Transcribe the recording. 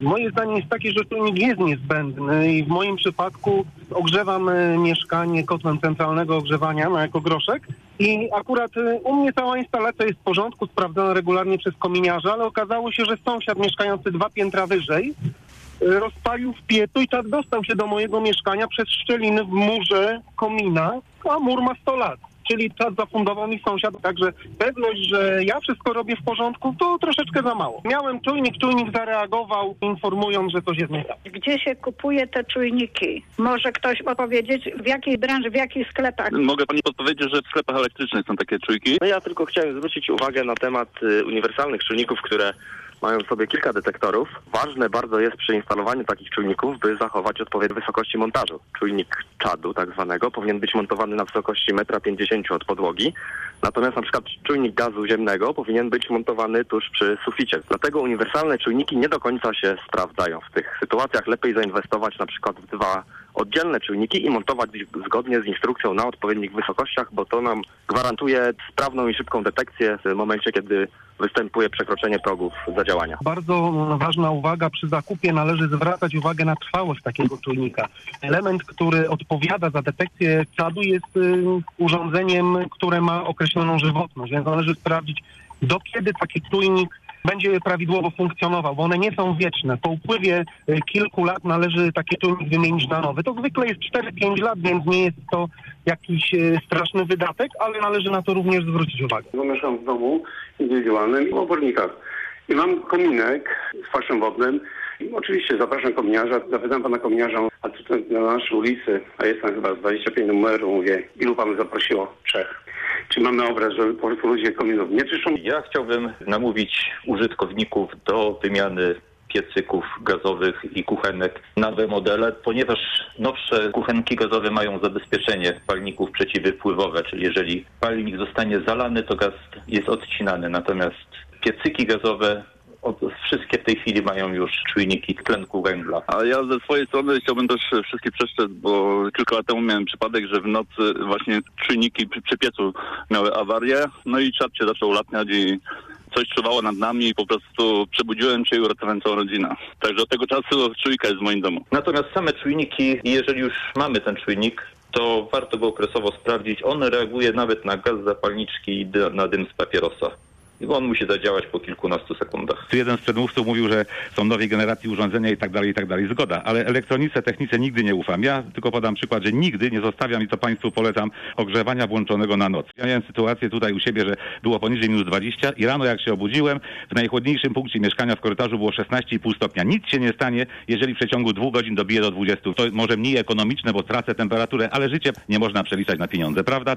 Moje zdanie jest takie, że czujnik jest niezbędny i w moim przypadku ogrzewam mieszkanie kotlem centralnego ogrzewania na ekogroszek i akurat u mnie cała instalacja jest w porządku, sprawdzona regularnie przez kominiarza, ale okazało się, że sąsiad mieszkający 2 piętra wyżej rozpalił w piecu i tak dostał się do mojego mieszkania przez szczeliny w murze komina, a mur ma 100 lat. Czyli czas zafundował mi sąsiad, także pewność, że ja wszystko robię w porządku, to troszeczkę za mało. Miałem czujnik zareagował, informując, że coś jest nie tak. Gdzie się kupuje te czujniki? Może ktoś opowiedzieć, w jakiej branży, w jakich sklepach? Mogę pani podpowiedzieć, że w sklepach elektrycznych są takie czujki? No ja tylko chciałem zwrócić uwagę na temat uniwersalnych czujników, które mają w sobie kilka detektorów. Ważne bardzo jest przy instalowaniu takich czujników, by zachować odpowiednie wysokości montażu. Czujnik czadu tak zwanego powinien być montowany na wysokości 1,50 m od podłogi. Natomiast na przykład czujnik gazu ziemnego powinien być montowany tuż przy suficie. Dlatego uniwersalne czujniki nie do końca się sprawdzają. W tych sytuacjach lepiej zainwestować na przykład w 2 oddzielne czujniki i montować zgodnie z instrukcją na odpowiednich wysokościach, bo to nam gwarantuje sprawną i szybką detekcję w momencie, kiedy występuje przekroczenie progów zadziałania. Bardzo ważna uwaga, przy zakupie należy zwracać uwagę na trwałość takiego czujnika. Element, który odpowiada za detekcję czadu, jest urządzeniem, które ma określoną żywotność, więc należy sprawdzić, do kiedy taki czujnik będzie prawidłowo funkcjonował, bo one nie są wieczne. Po upływie kilku lat należy taki czujnik wymienić na nowy. To zwykle jest 4-5 lat, więc nie jest to jakiś straszny wydatek, ale należy na to również zwrócić uwagę. Mieszkam w domu indywidualnym i w obornikach. I mam kominek z faszem wodnym. I oczywiście zapraszam kominiarza, zapytam pana kominiarza, a tutaj na naszej ulicy, a jest tam chyba 25 numerów, mówię, ilu panu zaprosiło? 3. Czy mamy obraz, że po prostu ludzie kominów nie czyszczą? Ja chciałbym namówić użytkowników do wymiany piecyków gazowych i kuchenek na nowe modele, ponieważ nowsze kuchenki gazowe mają zabezpieczenie palników przeciwwypływowe, czyli jeżeli palnik zostanie zalany, to gaz jest odcinany, natomiast piecyki gazowe wszystkie w tej chwili mają już czujniki tlenku węgla. A ja ze swojej strony chciałbym też wszystkich przestrzec, bo kilka lat temu miałem przypadek, że w nocy właśnie czujniki przy piecu miały awarię, no i czad się zaczął latniać i coś czuwało nad nami i po prostu przebudziłem się i uratowałem całą rodzinę. Także od tego czasu czujka jest w moim domu. Natomiast same czujniki, jeżeli już mamy ten czujnik, to warto go okresowo sprawdzić. On reaguje nawet na gaz zapalniczki i na dym z papierosa. I on musi zadziałać po kilkunastu sekundach. Tu jeden z przedmówców mówił, że są nowej generacji urządzenia i tak dalej, zgoda. Ale elektronice, technice nigdy nie ufam. Ja tylko podam przykład, że nigdy nie zostawiam i to Państwu polecam ogrzewania włączonego na noc. Ja miałem sytuację tutaj u siebie, że było poniżej -20 i rano jak się obudziłem, w najchłodniejszym punkcie mieszkania w korytarzu było 16,5 stopnia. Nic się nie stanie, jeżeli w przeciągu 2 godzin dobije do 20. To może mniej ekonomiczne, bo tracę temperaturę, ale życie nie można przeliczać na pieniądze, prawda?